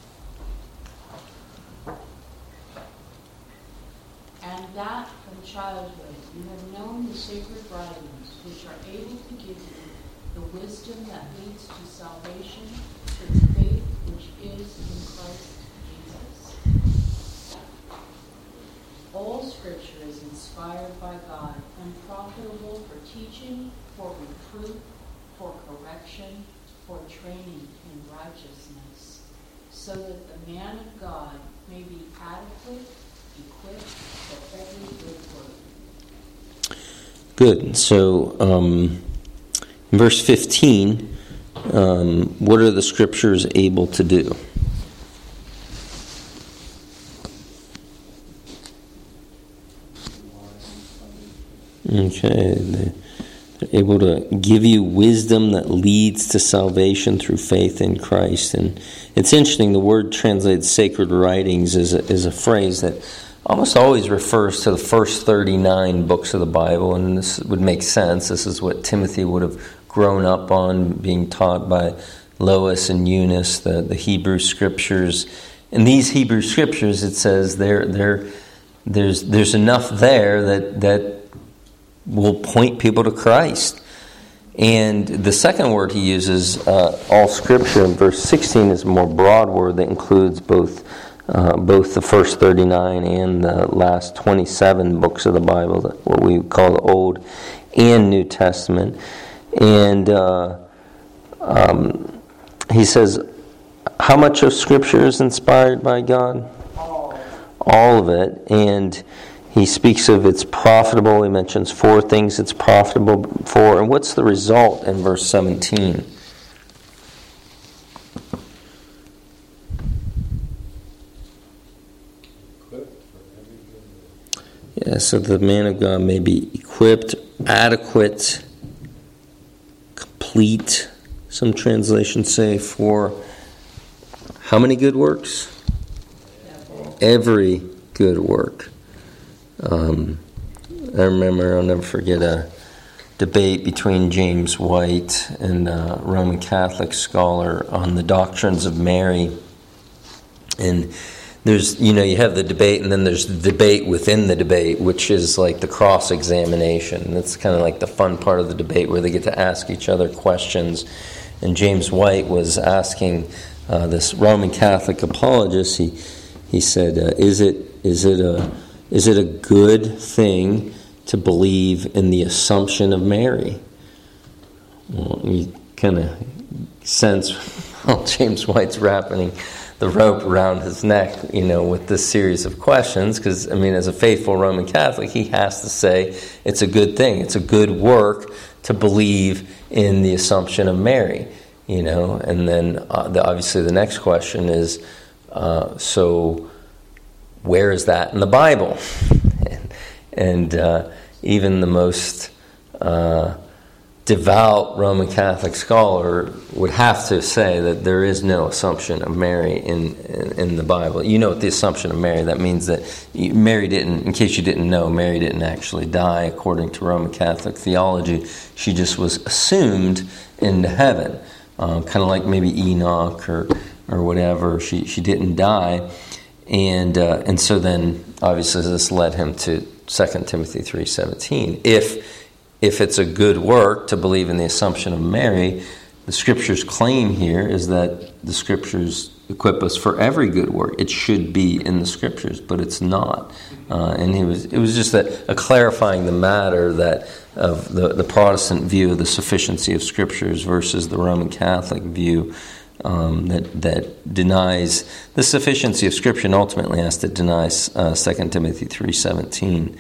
And that from childhood you have known the sacred writings, which are able to give you the wisdom that leads to salvation through faith which is in Christ Jesus. All Scripture is inspired by God and profitable for teaching, for reproof, for correction, for training in righteousness, so that the man of God may be adequate, equipped for every good work. Good. So, um, in verse fifteen, um, what are the Scriptures able to do? Okay. They're able to give you wisdom that leads to salvation through faith in Christ. And it's interesting, the word translated sacred writings is a, is a phrase that almost always refers to the first thirty-nine books of the Bible, and this would make sense. This is what Timothy would have grown up on, being taught by Lois and Eunice, the, the Hebrew Scriptures. In these Hebrew Scriptures, it says there there there's there's enough there that that will point people to Christ. And the second word he uses, uh, all Scripture, in verse sixteen, is a more broad word that includes both uh, both the first thirty-nine and the last twenty-seven books of the Bible, what we call the Old and New Testament. And uh, um, he says, how much of Scripture is inspired by God? All. All of it. And he speaks of it's profitable. He mentions four things it's profitable for. And what's the result in verse seventeen? Yeah, so the man of God may be equipped, adequate, complete. Some translations say for how many good works? Every good work. Um, I remember, I'll never forget a debate between James White and a Roman Catholic scholar on the doctrines of Mary. And there's, you know, you have the debate, and then there's the debate within the debate, which is like the cross-examination. That's kind of like the fun part of the debate, where they get to ask each other questions. And James White was asking uh, this Roman Catholic apologist, he he said, uh, "Is it is it a is it a good thing to believe in the Assumption of Mary?" Well, you kind of sense how James White's wrapping the rope around his neck, you know, with this series of questions, because, I mean, as a faithful Roman Catholic, he has to say it's a good thing. It's a good work to believe in the Assumption of Mary, you know. And then, uh, the, obviously, the next question is, uh, so where is that in the Bible? and and uh, even the most uh, devout Roman Catholic scholar would have to say that there is no Assumption of Mary in, in in the Bible. You know what the Assumption of Mary, that means that Mary didn't, in case you didn't know, Mary didn't actually die according to Roman Catholic theology. She just was assumed into heaven, uh, kind of like maybe Enoch or or whatever. She she didn't die, and uh, and so then obviously this led him to Second Timothy three seventeen. If If it's a good work to believe in the Assumption of Mary, the Scripture's claim here is that the Scriptures equip us for every good work. It should be in the Scriptures, but it's not. Uh, and it was it was just a, a clarifying the matter that of the, the Protestant view of the sufficiency of Scriptures versus the Roman Catholic view um, that that denies the sufficiency of Scripture, and ultimately has to deny uh, Second Timothy three seventeen.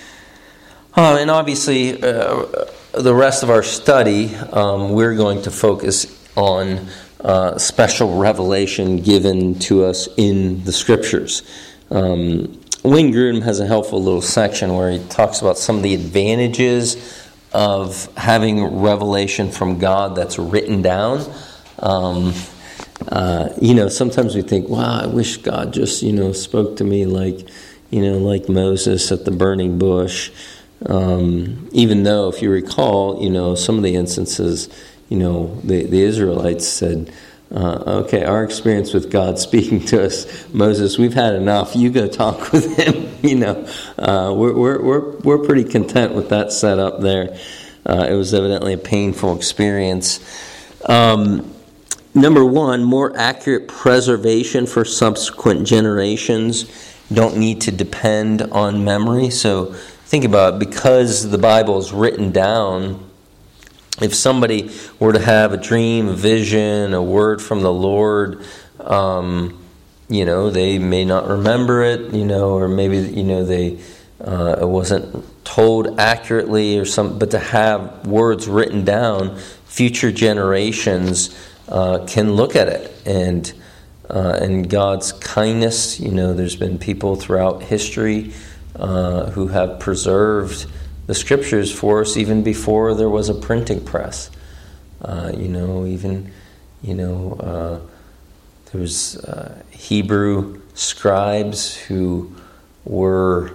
Uh, and obviously, uh, the rest of our study, um, we're going to focus on uh, special revelation given to us in the Scriptures. Um, Wayne Grudem has a helpful little section where he talks about some of the advantages of having revelation from God that's written down. Um, uh, you know, sometimes we think, wow, I wish God just, you know, spoke to me like, you know, like Moses at the burning bush. Um, even though, if you recall, you know, some of the instances, you know, the, the Israelites said, uh, okay, our experience with God speaking to us, Moses, we've had enough. You go talk with him. you know, uh, we're, we're, we're, we're pretty content with that setup there. Uh, it was evidently a painful experience. Um, number one, more accurate preservation for subsequent generations. Don't need to depend on memory. So, think about it, because the Bible is written down, if somebody were to have a dream, a vision, a word from the Lord, um, you know, they may not remember it, you know, or maybe, you know, they uh, it wasn't told accurately or some, but to have words written down, future generations uh, can look at it. And uh, and God's kindness, you know, there's been people throughout history Uh, who have preserved the Scriptures for us even before there was a printing press. Uh, you know, even, you know, uh, there was uh, Hebrew scribes who were,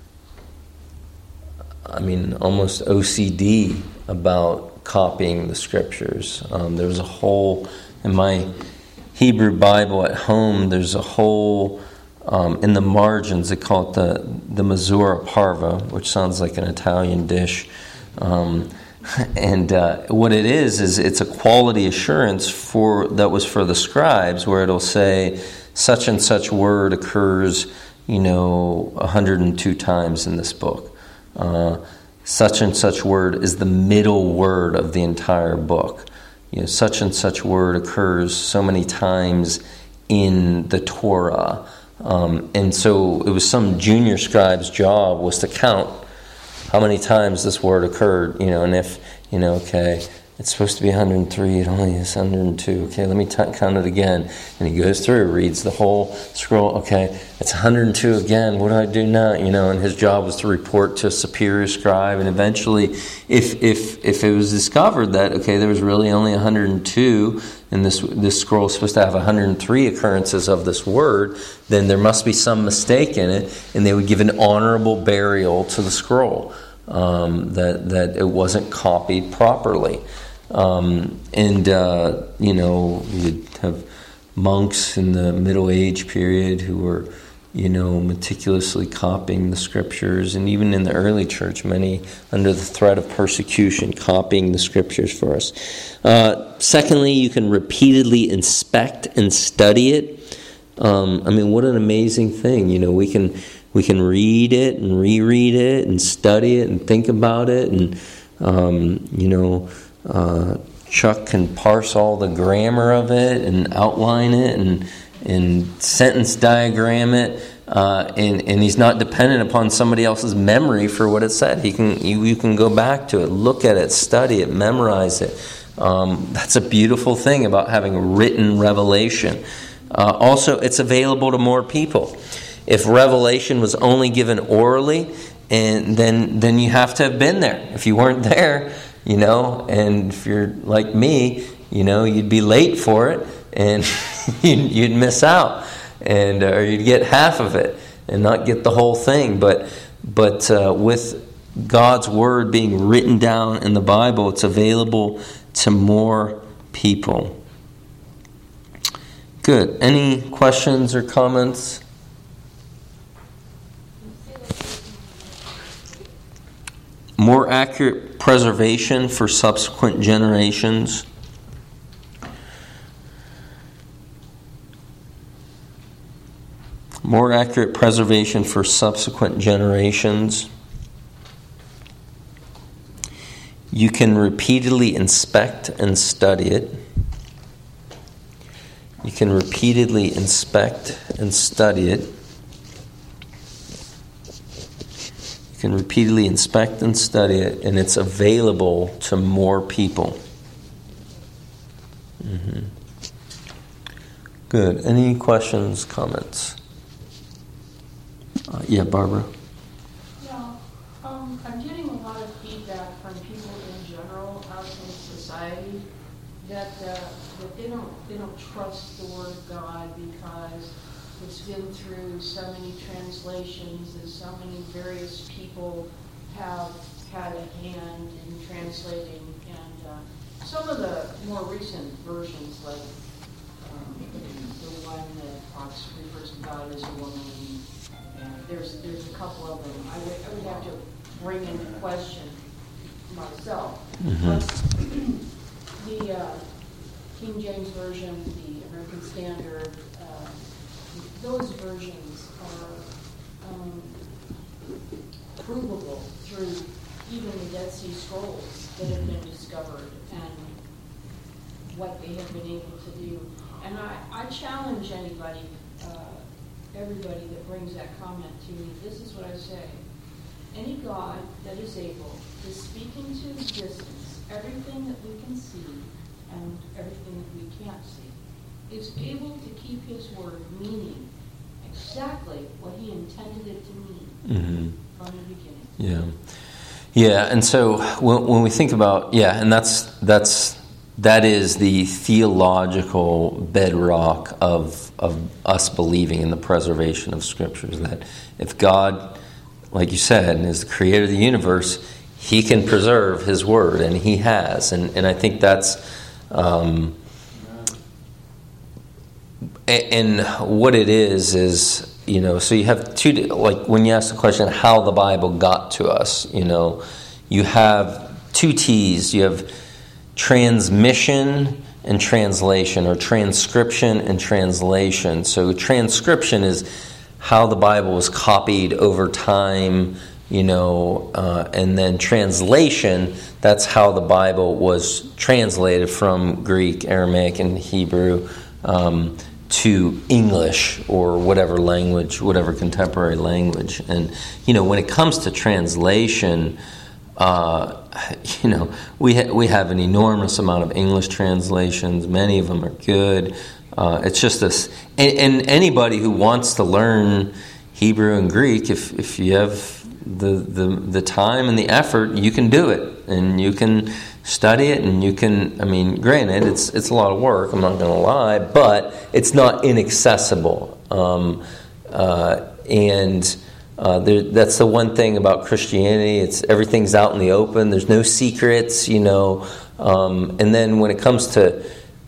I mean, almost O C D about copying the Scriptures. Um, there was a whole, in my Hebrew Bible at home, there's a whole... Um, in the margins, they call it the the Misura Parva, which sounds like an Italian dish. Um, and uh, what it is is it's a quality assurance for that was for the scribes, where it'll say such and such word occurs, you know, one hundred two times in this book. Uh, such and such word is the middle word of the entire book. You know, such and such word occurs so many times in the Torah. Um, and so it was some junior scribe's job was to count how many times this word occurred, you know, and if, you know, okay, it's supposed to be one hundred three, it only is one hundred two. Okay, let me t- count it again. And he goes through, reads the whole scroll. Okay, it's one hundred two again. What do I do now? You know, and his job was to report to a superior scribe. And eventually, if if if it was discovered that, okay, there was really only one hundred two, and this this scroll is supposed to have one hundred three occurrences of this word, then there must be some mistake in it, and they would give an honorable burial to the scroll, um, that, that it wasn't copied properly. Um, and, uh, you know, you'd have monks in the Middle Age period who were, you know, meticulously copying the scriptures, and even in the early church, many under the threat of persecution, copying the scriptures for us. Uh, secondly, you can repeatedly inspect and study it. Um, I mean, what an amazing thing. You know, we can we can read it and reread it and study it and think about it, and, um, you know, Uh, Chuck can parse all the grammar of it and outline it and and sentence diagram it, uh, and and he's not dependent upon somebody else's memory for what it said. He can you, you can go back to it, look at it, study it, memorize it. Um, that's a beautiful thing about having written revelation. Uh, also, it's available to more people. If revelation was only given orally, and then then you have to have been there. If you weren't there, you know, and if you're like me, you know, you'd be late for it, and you'd miss out, and or you'd get half of it and not get the whole thing. But but uh, with God's word being written down in the Bible, it's available to more people. Good. Any questions or comments? More accurate preservation for subsequent generations. More accurate preservation for subsequent generations. You can repeatedly inspect and study it. You can repeatedly inspect and study it. You can repeatedly inspect and study it, and it's available to more people. Mm-hmm. Good. Any questions, comments? Uh, yeah, Barbara? Yeah, um, I'm getting a lot of feedback from people in general out in society that uh, that they don't they don't trust the Word of God because it's been through so many translations and so many various people have had a hand in translating. And uh, some of the more recent versions, like um, the one that talks refers to God as a woman, and there's there's a couple of them I would, I would have to bring into question myself. Mm-hmm. But the uh, King James Version, the American Standard, uh, those versions are um, provable through even the Dead Sea Scrolls that have been discovered and what they have been able to do. And I, I challenge anybody, uh, everybody that brings that comment to me, this is what I say. Any God that is able to speak into existence everything that we can see and everything that we can't see is able to keep his word meaning exactly what he intended it to mean mm-hmm. from the beginning. Yeah. Yeah, and so when, when we think about, yeah, and that's that's that is the theological bedrock of of us believing in the preservation of Scriptures, that if God, like you said, is the creator of the universe, he can preserve his word, and he has. And, and I think that's, um, and what it is, is, you know, so you have two, like when you ask the question, how the Bible got to us, you know, you have two T's. You have transmission and translation, or transcription and translation. So transcription is how the Bible was copied over time, you know, uh, and then translation, that's how the Bible was translated from Greek, Aramaic, and Hebrew um, to English or whatever language, whatever contemporary language. And, you know, when it comes to translation, uh, you know, we ha- we have an enormous amount of English translations. Many of them are good. Uh, it's just this, and, and anybody who wants to learn Hebrew and Greek, if if you have the, the the time and the effort, you can do it, and you can study it, and you can. I mean, granted, it's it's a lot of work. I'm not going to lie, but it's not inaccessible. Um, uh, and uh, there, that's the one thing about Christianity. It's everything's out in the open. There's no secrets, you know. Um, and then when it comes to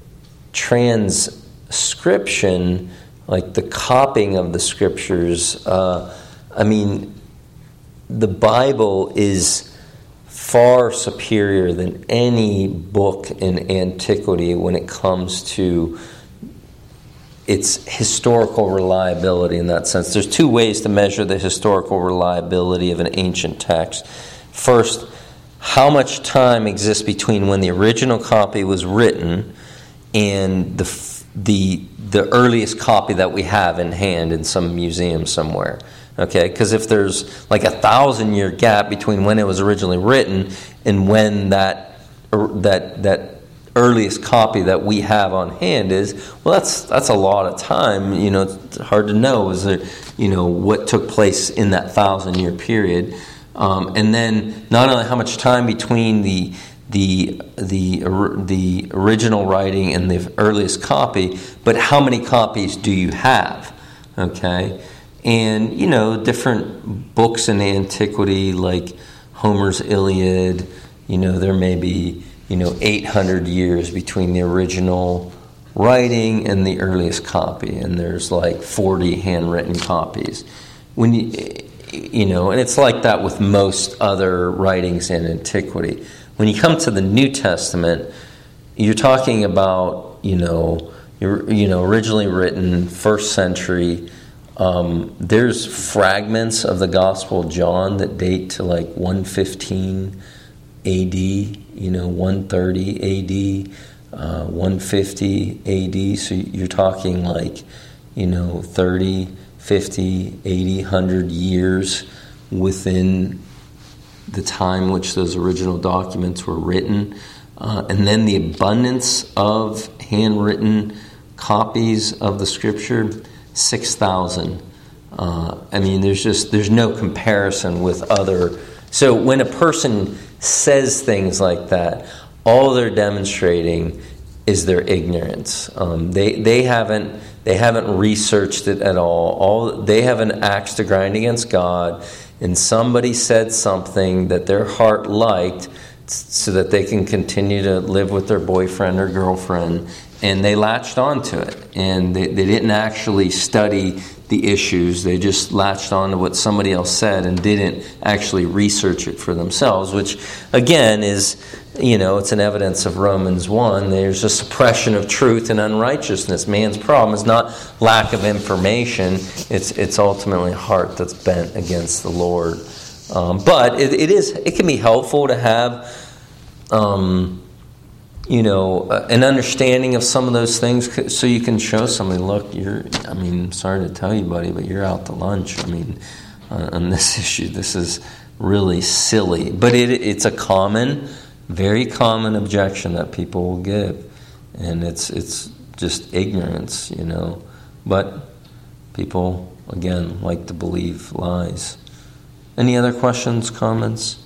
transcription, like the copying of the scriptures, uh, I mean, the Bible is far superior than any book in antiquity when it comes to its historical reliability in that sense. There's two ways to measure the historical reliability of an ancient text. First, how much time exists between when the original copy was written and the the the earliest copy that we have in hand in some museum somewhere. Okay, because if there's like a thousand year gap between when it was originally written and when that that that earliest copy that we have on hand is, well, that's that's a lot of time. You know, it's hard to know is there, you know, what took place in that thousand year period, um, and then not only how much time between the the the the original writing and the earliest copy, but how many copies do you have? Okay. And, you know, different books in antiquity, like Homer's Iliad, you know, there may be, you know, eight hundred years between the original writing and the earliest copy. And there's like forty handwritten copies. When you, you know, and it's like that with most other writings in antiquity. When you come to the New Testament, you're talking about, you know, you're, you know, originally written first century. Um, there's fragments of the Gospel of John that date to like one fifteen A D, you know, one thirty A D, uh, one fifty A D. So you're talking like, you know, thirty, fifty, eighty, one hundred years within the time which those original documents were written. Uh, and then the abundance of handwritten copies of the Scripture, six thousand. Uh, I mean, there's just there's no comparison with other. So when a person says things like that, all they're demonstrating is their ignorance. Um, they they haven't they haven't researched it at all. All they have an axe to grind against God, and somebody said something that their heart liked, so that they can continue to live with their boyfriend or girlfriend. And they latched onto it, and they, they didn't actually study the issues. They just latched on to what somebody else said and didn't actually research it for themselves, which, again, is, you know, it's an evidence of Romans one. There's a suppression of truth and unrighteousness. Man's problem is not lack of information. It's it's ultimately a heart that's bent against the Lord. Um, but it, it is it can be helpful to have... Um, you know, uh, an understanding of some of those things, so you can show somebody, look, you're, I mean, sorry to tell you, buddy, but you're out to lunch. I mean, uh, on this issue, this is really silly. But it, it's a common, very common objection that people will give. And it's it's just ignorance, you know. But people, again, like to believe lies. Any other questions, comments?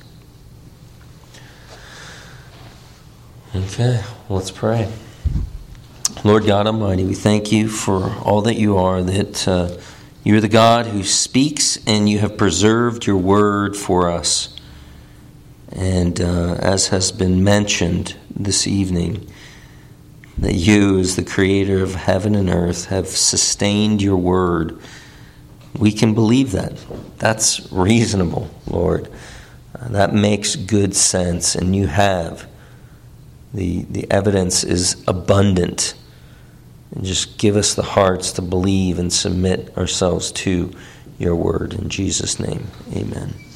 Okay, let's pray. Lord God Almighty, we thank you for all that you are, that uh, you're the God who speaks and you have preserved your word for us. And uh, as has been mentioned this evening, that you, as the creator of heaven and earth, have sustained your word. We can believe that. That's reasonable, Lord. Uh, that makes good sense, and you have. The the evidence is abundant. And just give us the hearts to believe and submit ourselves to your word. In Jesus' name, amen.